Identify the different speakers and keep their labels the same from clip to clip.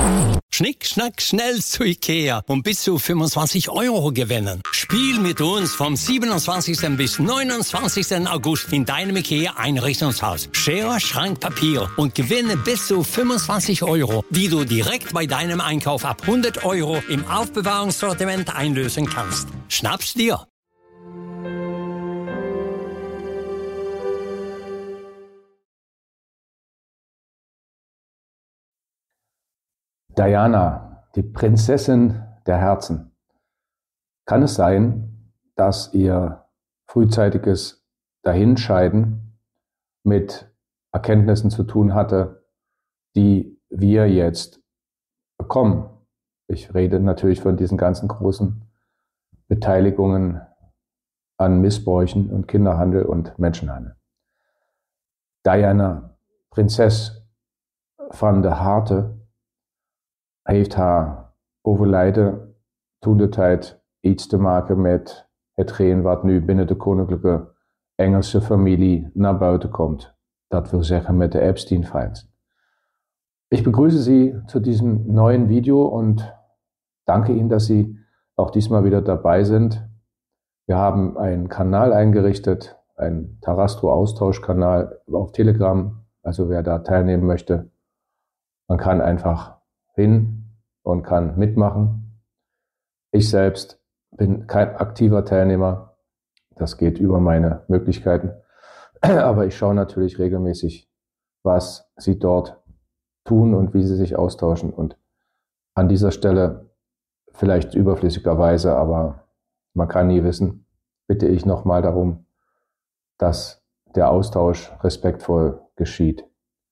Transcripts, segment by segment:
Speaker 1: Schnick, schnack, schnell zu Ikea und bis zu 25 € gewinnen. Spiel mit uns vom 27. bis 29. August in deinem Ikea-Einrichtungshaus. Schere, Schrank, Papier und gewinne bis zu 25 €, die du direkt bei deinem Einkauf ab 100 € im Aufbewahrungssortiment einlösen kannst. Schnapp's dir!
Speaker 2: Diana, die Prinzessin der Herzen. Kann es sein, dass ihr frühzeitiges Dahinscheiden mit Erkenntnissen zu tun hatte, die wir jetzt bekommen? Ich rede natürlich von diesen ganzen großen Beteiligungen an Missbräuchen und Kinderhandel und Menschenhandel. Diana, Prinses van de Harte, heeft haar overlijden toen de tijd iets te maken met hetgeen wat nu binnen de koninklijke Engelse familie naar buiten kommt. Dat wil zeggen met de Epstein-Files. Ich begrüße Sie zu diesem neuen Video und danke Ihnen, dass Sie auch diesmal wieder dabei sind. Wir haben einen Kanal eingerichtet, einen Tarastro-Austauschkanal auf Telegram. Also wer da teilnehmen möchte, man kann einfach hin und kann mitmachen. Ich selbst bin kein aktiver Teilnehmer. Das geht über meine Möglichkeiten. Aber ich schaue natürlich regelmäßig, was Sie dort tun und wie Sie sich austauschen. Und an dieser Stelle, vielleicht überflüssigerweise, aber man kann nie wissen, bitte ich nochmal darum, dass der Austausch respektvoll geschieht.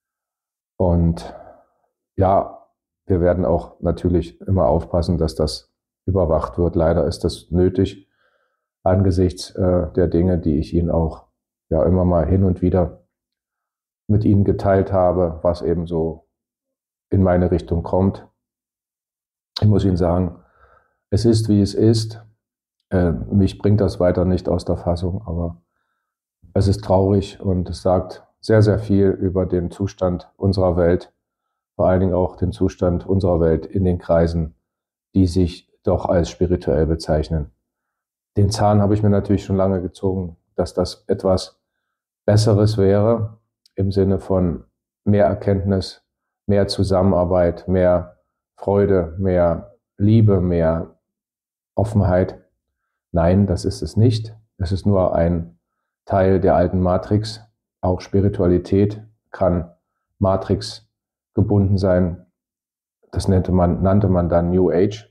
Speaker 2: Und ja, wir werden auch natürlich immer aufpassen, dass das überwacht wird. Leider ist das nötig angesichts der Dinge, die ich Ihnen auch ja immer mal hin und wieder mit Ihnen geteilt habe, was eben so in meine Richtung kommt. Ich muss Ihnen sagen, es ist, wie es ist. Mich bringt das weiter nicht aus der Fassung, aber es ist traurig und es sagt sehr, sehr viel über den Zustand unserer Welt, vor allen Dingen auch den Zustand unserer Welt in den Kreisen, die sich doch als spirituell bezeichnen. Den Zahn habe ich mir natürlich schon lange gezogen, dass das etwas Besseres wäre, im Sinne von mehr Erkenntnis, mehr Zusammenarbeit, mehr Freude, mehr Liebe, mehr Offenheit. Nein, das ist es nicht. Es ist nur ein Teil der alten Matrix. Auch Spiritualität kann Matrix gebunden sein. Das nannte man dann New Age.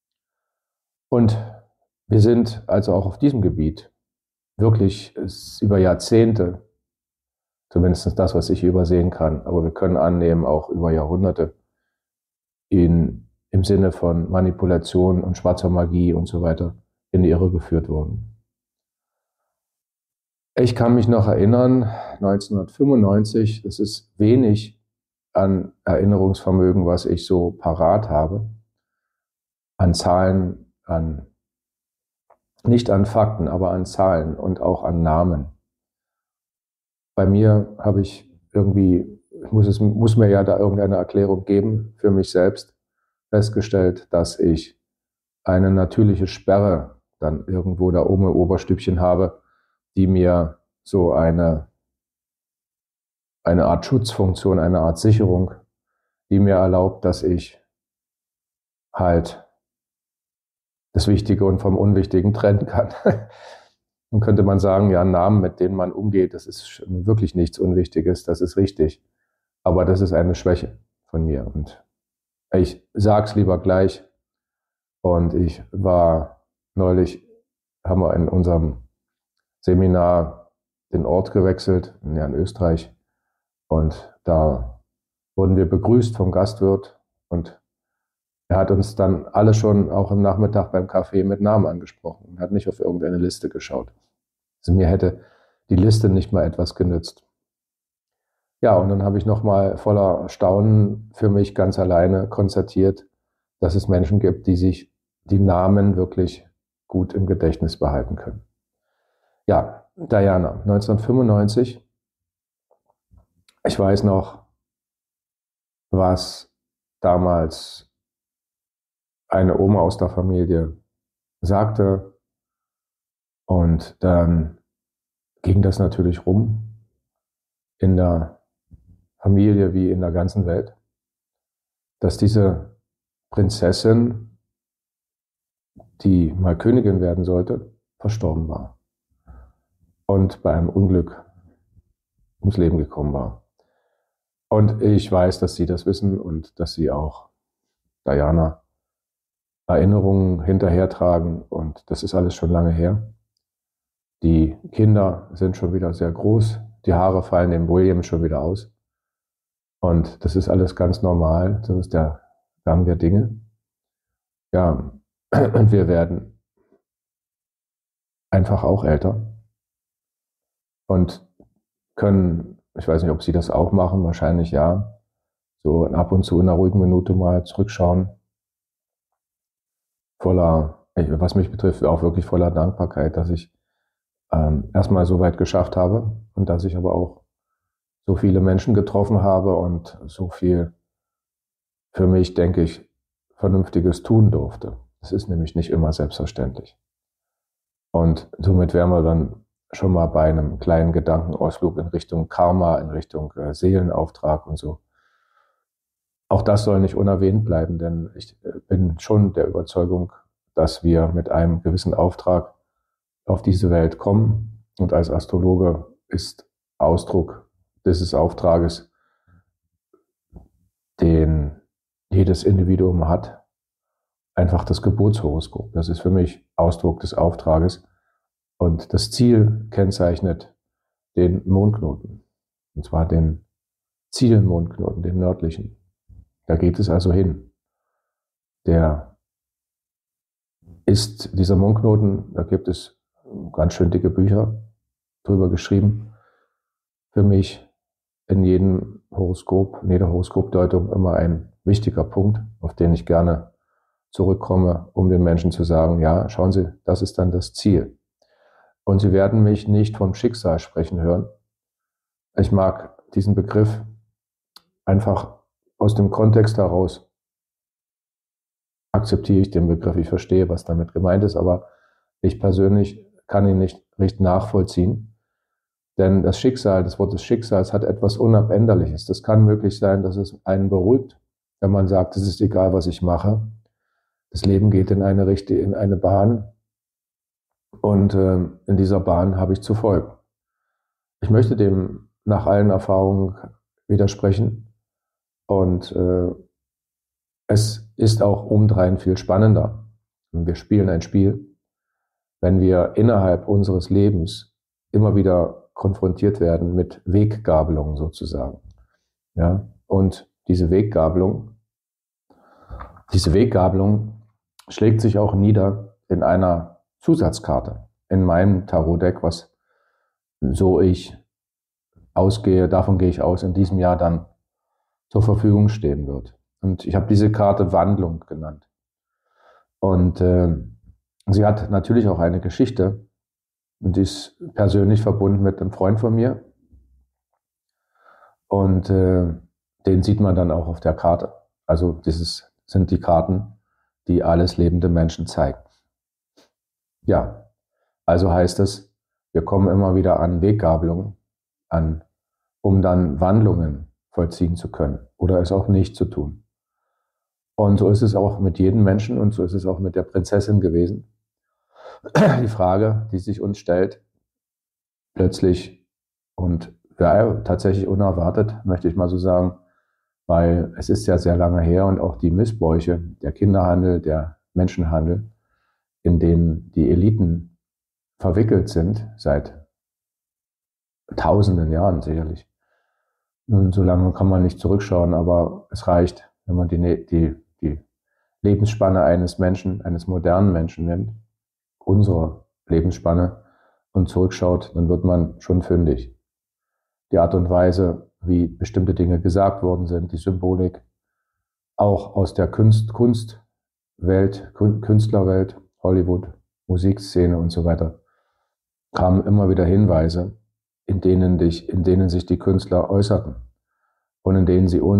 Speaker 2: Und wir sind also auch auf diesem Gebiet wirklich über Jahrzehnte, zumindest das, was ich übersehen kann, aber wir können annehmen, auch über Jahrhunderte, im Sinne von Manipulation und schwarzer Magie und so weiter in die Irre geführt worden. Ich kann mich noch erinnern, 1995, das ist wenig an Erinnerungsvermögen, was ich so parat habe, an Zahlen, nicht an Fakten, aber an Zahlen und auch an Namen. Bei mir habe ich irgendwie, muss mir ja da irgendeine Erklärung geben für mich selbst, festgestellt, dass ich eine natürliche Sperre dann irgendwo da oben im Oberstübchen habe, die mir so eine Art Schutzfunktion, eine Art Sicherung, die mir erlaubt, dass ich halt das Wichtige und vom Unwichtigen trennen kann. Dann könnte man sagen, ja, Namen, mit denen man umgeht, das ist wirklich nichts Unwichtiges, das ist richtig. Aber das ist eine Schwäche von mir. Und ich sag's lieber gleich. Und ich war neulich, haben wir in unserem Seminar den Ort gewechselt, ja, in Österreich. Und da wurden wir begrüßt vom Gastwirt und er hat uns dann alle schon auch am Nachmittag beim Kaffee mit Namen angesprochen und hat nicht auf irgendeine Liste geschaut. Also mir hätte die Liste nicht mal etwas genützt. Ja, und dann habe ich nochmal voller Staunen für mich ganz alleine konstatiert, dass es Menschen gibt, die sich die Namen wirklich gut im Gedächtnis behalten können. Ja, Diana, 1995. Ich weiß noch, was damals eine Oma aus der Familie sagte. Und dann ging das natürlich rum in der Familie wie in der ganzen Welt, dass diese Prinzessin, die mal Königin werden sollte, verstorben war und bei einem Unglück ums Leben gekommen war. Und ich weiß, dass Sie das wissen und dass Sie auch Diana Erinnerungen hinterhertragen, und das ist alles schon lange her. Die Kinder sind schon wieder sehr groß, die Haare fallen dem William schon wieder aus. Und das ist alles ganz normal, so ist der Gang der Dinge. Ja, und wir werden einfach auch älter und können, ich weiß nicht, ob Sie das auch machen, wahrscheinlich ja, so ab und zu in einer ruhigen Minute mal zurückschauen. Voller, was mich betrifft, auch wirklich voller Dankbarkeit, dass ich erstmal so weit geschafft habe und dass ich aber auch so viele Menschen getroffen habe und so viel für mich, denke ich, Vernünftiges tun durfte. Das ist nämlich nicht immer selbstverständlich. Und somit wären wir dann schon mal bei einem kleinen Gedankenausflug in Richtung Karma, in Richtung Seelenauftrag und so. Auch das soll nicht unerwähnt bleiben, denn ich bin schon der Überzeugung, dass wir mit einem gewissen Auftrag auf diese Welt kommen. Und als Astrologe ist Ausdruck dieses Auftrages, den jedes Individuum hat, einfach das Geburtshoroskop. Das ist für mich Ausdruck des Auftrages. Und das Ziel kennzeichnet den Mondknoten. Und zwar den Zielmondknoten, den nördlichen. Da geht es also hin. Dieser Mondknoten, da gibt es ganz schön dicke Bücher drüber geschrieben. Für mich in jedem Horoskop, in jeder Horoskopdeutung immer ein wichtiger Punkt, auf den ich gerne zurückkomme, um den Menschen zu sagen, ja, schauen Sie, das ist dann das Ziel. Und Sie werden mich nicht vom Schicksal sprechen hören. Ich mag diesen Begriff einfach aus dem Kontext heraus. Akzeptiere ich den Begriff, ich verstehe, was damit gemeint ist, aber ich persönlich kann ihn nicht richtig nachvollziehen. Denn das Schicksal, das Wort des Schicksals hat etwas Unabänderliches. Das kann möglich sein, dass es einen beruhigt, wenn man sagt, es ist egal, was ich mache. Das Leben geht in eine Bahn und in dieser Bahn habe ich zu folgen. Ich möchte dem nach allen Erfahrungen widersprechen und es ist auch obendrein viel spannender. Wir spielen ein Spiel, wenn wir innerhalb unseres Lebens immer wieder konfrontiert werden mit Weggabelungen sozusagen. Ja? Und diese Weggabelung schlägt sich auch nieder in einer Zusatzkarte. In meinem Tarotdeck, was so ich ausgehe, davon gehe ich aus, in diesem Jahr dann zur Verfügung stehen wird. Und ich habe diese Karte Wandlung genannt. Und sie hat natürlich auch eine Geschichte und die ist persönlich verbunden mit einem Freund von mir. Und den sieht man dann auch auf der Karte. Also dieses sind die Karten, die alles lebende Menschen zeigen. Ja, also heißt es, wir kommen immer wieder an Weggabelungen an, um dann Wandlungen vollziehen zu können oder es auch nicht zu tun. Und so ist es auch mit jedem Menschen und so ist es auch mit der Prinzessin gewesen. Die Frage, die sich uns stellt, plötzlich und ja, tatsächlich unerwartet, möchte ich mal so sagen, weil es ist ja sehr lange her und auch die Missbräuche, der Kinderhandel, der Menschenhandel, in denen die Eliten verwickelt sind, seit tausenden Jahren sicherlich. Nun, so lange kann man nicht zurückschauen, aber es reicht, wenn man die Lebensspanne eines Menschen, eines modernen Menschen nimmt, unsere Lebensspanne, und zurückschaut, dann wird man schon fündig. Die Art und Weise, wie bestimmte Dinge gesagt worden sind, die Symbolik, auch aus der Kunstwelt, Künstlerwelt, Hollywood, Musikszene und so weiter, kamen immer wieder Hinweise, in denen sich die Künstler äußerten und in denen sie uns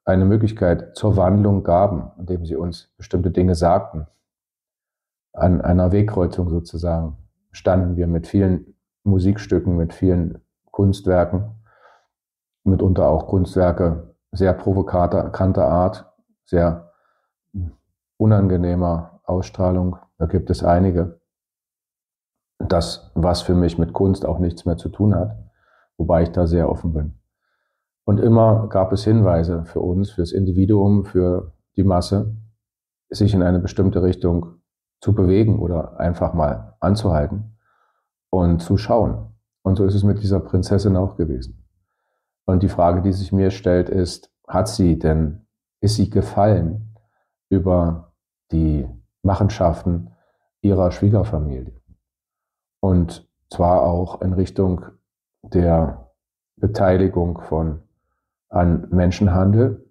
Speaker 2: eine Möglichkeit zur Wandlung gaben, indem sie uns bestimmte Dinge sagten. An einer Wegkreuzung sozusagen standen wir mit vielen Musikstücken, mit vielen Kunstwerken, mitunter auch Kunstwerke sehr provokanter Art, sehr unangenehmer Ausstrahlung. Da gibt es einige. Das, was für mich mit Kunst auch nichts mehr zu tun hat, wobei ich da sehr offen bin. Und immer gab es Hinweise für uns, für das Individuum, für die Masse, sich in eine bestimmte Richtung zu bewegen oder einfach mal anzuhalten und zu schauen. Und so ist es mit dieser Prinzessin auch gewesen. Und die Frage, die sich mir stellt, ist sie gefallen über die Machenschaften ihrer Schwiegerfamilie? Und zwar auch in Richtung der Beteiligung an Menschenhandel.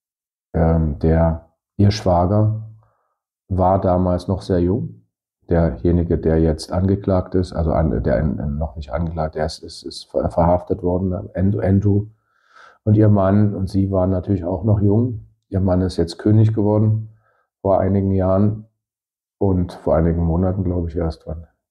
Speaker 2: Ihr Schwager war damals noch sehr jung. Derjenige, der jetzt angeklagt ist, also der noch nicht angeklagt, der ist verhaftet worden, Andrew. Und ihr Mann und sie waren natürlich auch noch jung. Ihr Mann ist jetzt König geworden vor einigen Jahren und vor einigen Monaten, glaube ich, erst.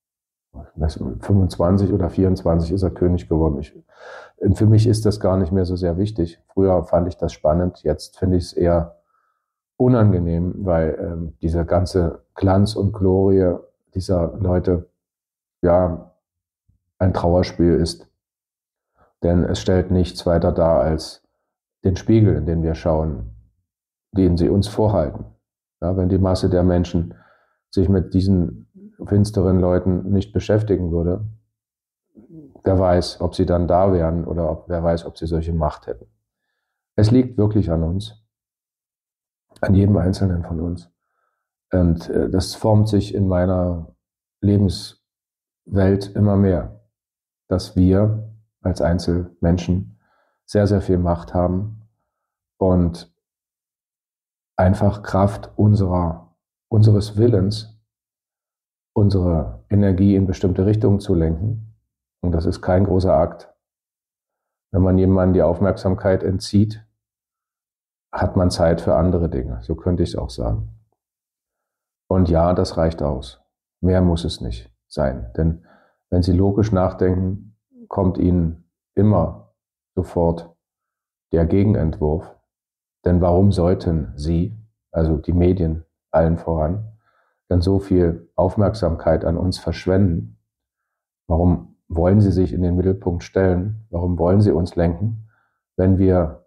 Speaker 2: 25 oder 24 ist er König geworden. Für mich ist das gar nicht mehr so sehr wichtig. Früher fand ich das spannend, jetzt finde ich es eher unangenehm, weil dieser ganze Glanz und Glorie dieser Leute ja ein Trauerspiel ist. Denn es stellt nichts weiter dar als den Spiegel, in den wir schauen, den sie uns vorhalten. Ja, wenn die Masse der Menschen sich mit diesen finsteren Leuten nicht beschäftigen würde, wer weiß, ob sie dann da wären oder wer weiß, ob sie solche Macht hätten. Es liegt wirklich an uns, an jedem Einzelnen von uns. Und das formt sich in meiner Lebenswelt immer mehr, dass wir als Einzelmenschen sehr, sehr viel Macht haben und einfach Kraft unseres Willens, unsere Energie in bestimmte Richtungen zu lenken. Und das ist kein großer Akt. Wenn man jemandem die Aufmerksamkeit entzieht, hat man Zeit für andere Dinge. So könnte ich es auch sagen. Und ja, das reicht aus. Mehr muss es nicht sein. Denn wenn Sie logisch nachdenken, kommt Ihnen immer sofort der Gegenentwurf. Denn warum sollten Sie, also die Medien allen voran, dann so viel Aufmerksamkeit an uns verschwenden? Warum wollen sie sich in den Mittelpunkt stellen? Warum wollen sie uns lenken, wenn wir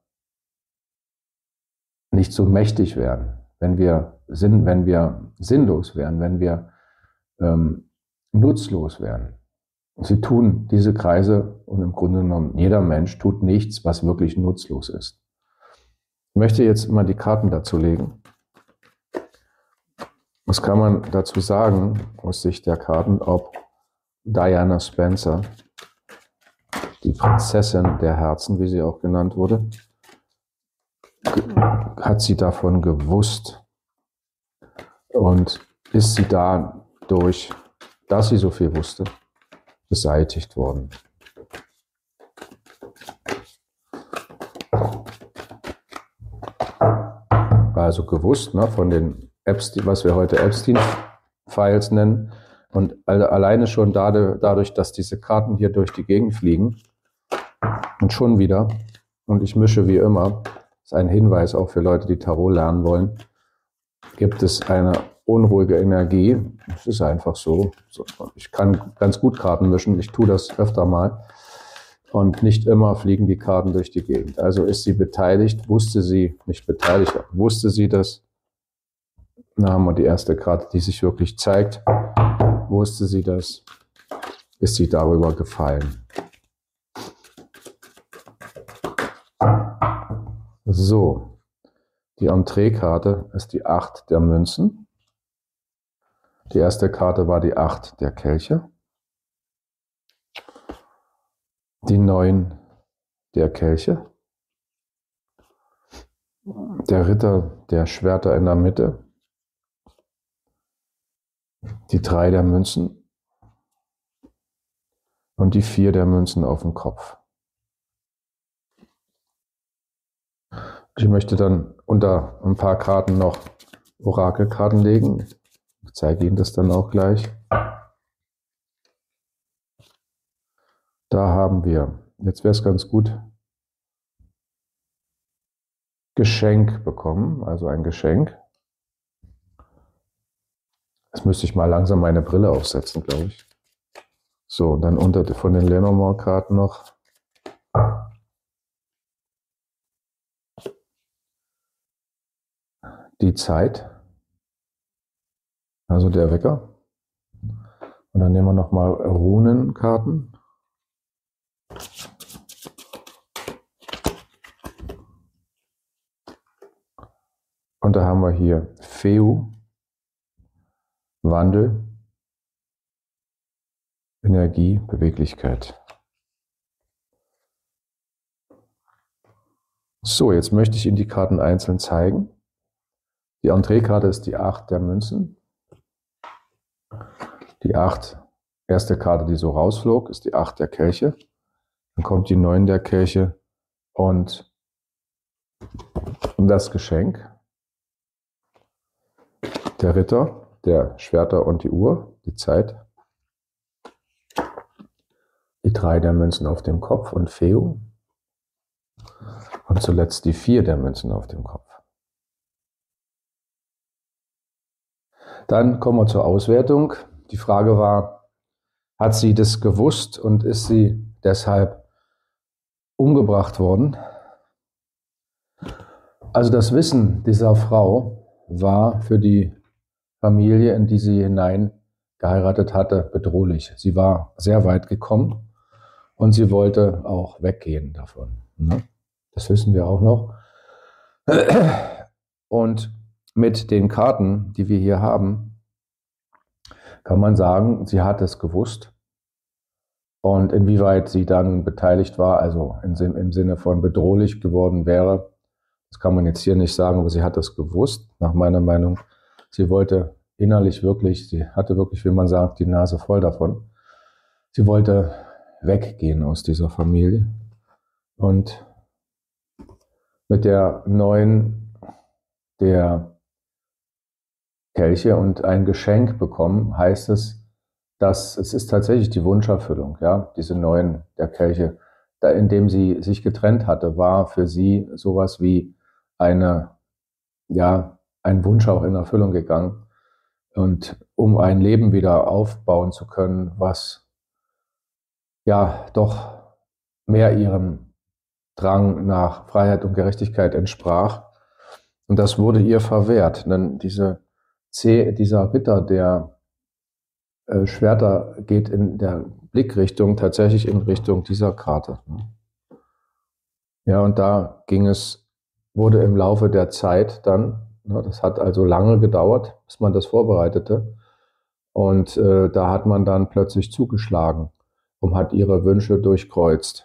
Speaker 2: nicht so mächtig wären, wenn wir sinnlos wären, wenn wir nutzlos wären? Sie tun diese Kreise und im Grunde genommen jeder Mensch tut nichts, was wirklich nutzlos ist. Ich möchte jetzt mal die Karten dazu legen. Was kann man dazu sagen aus Sicht der Karten, ob Diana Spencer, die Prinzessin der Herzen, wie sie auch genannt wurde, hat sie davon gewusst und ist sie dadurch, dass sie so viel wusste, beseitigt worden? Also gewusst, ne, von den Epstein, was wir heute Epstein-Files nennen. Und alleine schon dadurch, dass diese Karten hier durch die Gegend fliegen und schon wieder, und ich mische wie immer, ist ein Hinweis auch für Leute, die Tarot lernen wollen, gibt es eine unruhige Energie. Es ist einfach so. Ich kann ganz gut Karten mischen, ich tue das öfter mal. Und nicht immer fliegen die Karten durch die Gegend. Also ist sie beteiligt, wusste sie, nicht beteiligt, wusste sie das. Da haben wir die erste Karte, die sich wirklich zeigt. Wusste sie das? Ist sie darüber gefallen? So, die Entreekarte ist die 8 der Münzen. Die erste Karte war die 8 der Kelche. Die 9 der Kelche. Der Ritter der Schwerter in der Mitte. Die 3 der Münzen. Und die 4 der Münzen auf dem Kopf. Ich möchte dann unter ein paar Karten noch Orakelkarten legen. Ich zeige Ihnen das dann auch gleich. Da haben wir, jetzt wäre es ganz gut, Geschenk bekommen, also ein Geschenk. Jetzt müsste ich mal langsam meine Brille aufsetzen, glaube ich. So, und dann von den Lenormand-Karten noch die Zeit, also der Wecker. Und dann nehmen wir nochmal Runenkarten. Und da haben wir hier Feu, Wandel, Energie, Beweglichkeit. So, jetzt möchte ich Ihnen die Karten einzeln zeigen. Die Entreekarte ist die 8 der Münzen. Die 8, erste Karte, die so rausflog, ist die 8 der Kelche. Dann kommt die 9 der Kelche und das Geschenk. Der Ritter, der Schwerter und die Uhr, die Zeit. Die 3 der Münzen auf dem Kopf und Feu. Und zuletzt die 4 der Münzen auf dem Kopf. Dann kommen wir zur Auswertung. Die Frage war, hat sie das gewusst und ist sie deshalb umgebracht worden? Also das Wissen dieser Frau war für die Familie, in die sie hinein geheiratet hatte, bedrohlich. Sie war sehr weit gekommen und sie wollte auch weggehen davon. Das wissen wir auch noch. Und mit den Karten, die wir hier haben, kann man sagen, sie hat es gewusst. Und inwieweit sie da nun beteiligt war, also im Sinne von bedrohlich geworden wäre, das kann man jetzt hier nicht sagen, aber sie hat es gewusst, nach meiner Meinung. Sie wollte innerlich wirklich, sie hatte wirklich, wie man sagt, die Nase voll davon. Sie wollte weggehen aus dieser Familie. Und mit der 9 der Kelche und ein Geschenk bekommen, heißt es, dass es ist tatsächlich die Wunscherfüllung, ja, diese 9 der Kelche, da indem sie sich getrennt hatte, war für sie sowas wie ein Wunsch auch in Erfüllung gegangen. Und um ein Leben wieder aufbauen zu können, was ja doch mehr ihrem Drang nach Freiheit und Gerechtigkeit entsprach. Und das wurde ihr verwehrt, denn dieser Ritter, der Schwerter, geht in der Blickrichtung tatsächlich in Richtung dieser Karte. Ja, und da wurde im Laufe der Zeit dann, das hat also lange gedauert, bis man das vorbereitete. Und da hat man dann plötzlich zugeschlagen und hat ihre Wünsche durchkreuzt.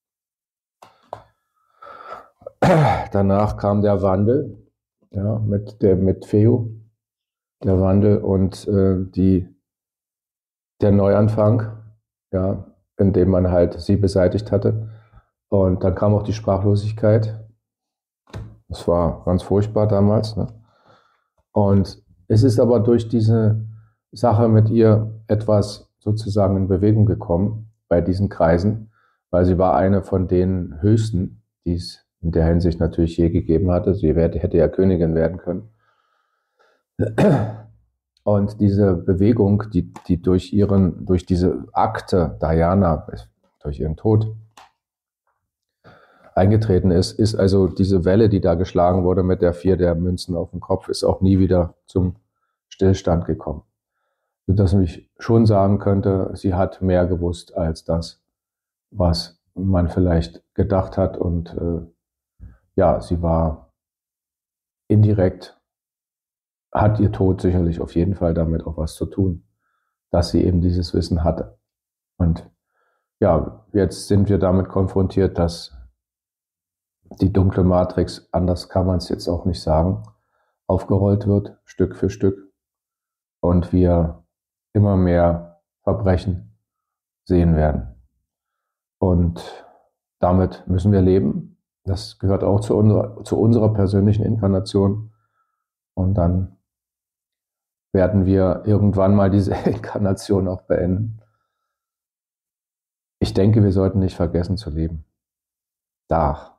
Speaker 2: Danach kam der Wandel, ja, mit Feu, der Wandel und der Neuanfang, ja, indem man halt sie beseitigt hatte. Und dann kam auch die Sprachlosigkeit. Das war ganz furchtbar damals. Ne? Und es ist aber durch diese Sache mit ihr etwas sozusagen in Bewegung gekommen bei diesen Kreisen, weil sie war eine von den Höchsten, die es in der Hinsicht natürlich je gegeben hatte. Sie hätte ja Königin werden können. Und diese Bewegung, die durch diese Akte Diana, durch ihren Tod eingetreten ist also diese Welle, die da geschlagen wurde mit der 4 der Münzen auf dem Kopf, ist auch nie wieder zum Stillstand gekommen. Sodass ich schon sagen könnte, sie hat mehr gewusst als das, was man vielleicht gedacht hat. Und sie war indirekt, hat ihr Tod sicherlich auf jeden Fall damit auch was zu tun, dass sie eben dieses Wissen hatte. Und ja, jetzt sind wir damit konfrontiert, dass die dunkle Matrix, anders kann man es jetzt auch nicht sagen, aufgerollt wird, Stück für Stück. Und wir immer mehr Verbrechen sehen werden. Und damit müssen wir leben. Das gehört auch zu unserer persönlichen Inkarnation. Und dann werden wir irgendwann mal diese Inkarnation auch beenden. Ich denke, wir sollten nicht vergessen zu leben. Da.